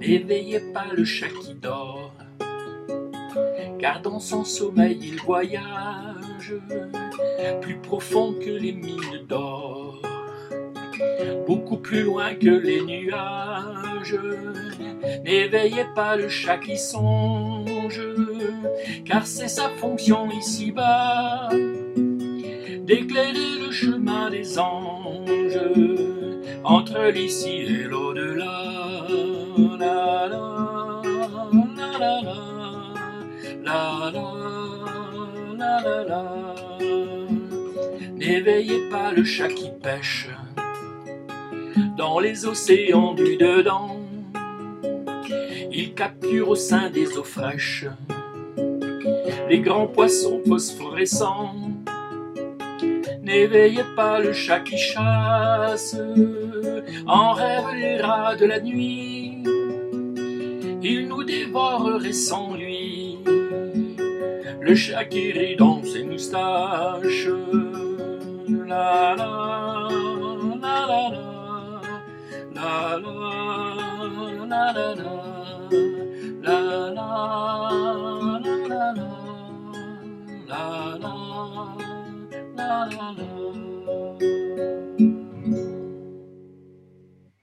N'éveillez pas le chat qui dort, car dans son sommeil il voyage, plus profond que les mines d'or, beaucoup plus loin que les nuages. N'éveillez pas le chat qui songe, car c'est sa fonction ici-bas, d'éclairer le chemin des anges, entre l'ici et l'au-delà. La la la la la la la la la. N'éveillez pas le chat qui pêche dans les océans du dedans, il capture au sein des eaux fraîches les grands poissons phosphorescents. N'éveillez pas le chat qui chasse, en rêve les rats de la nuit, il nous dévorerait sans lui. Le chat qui rit dans ses moustaches,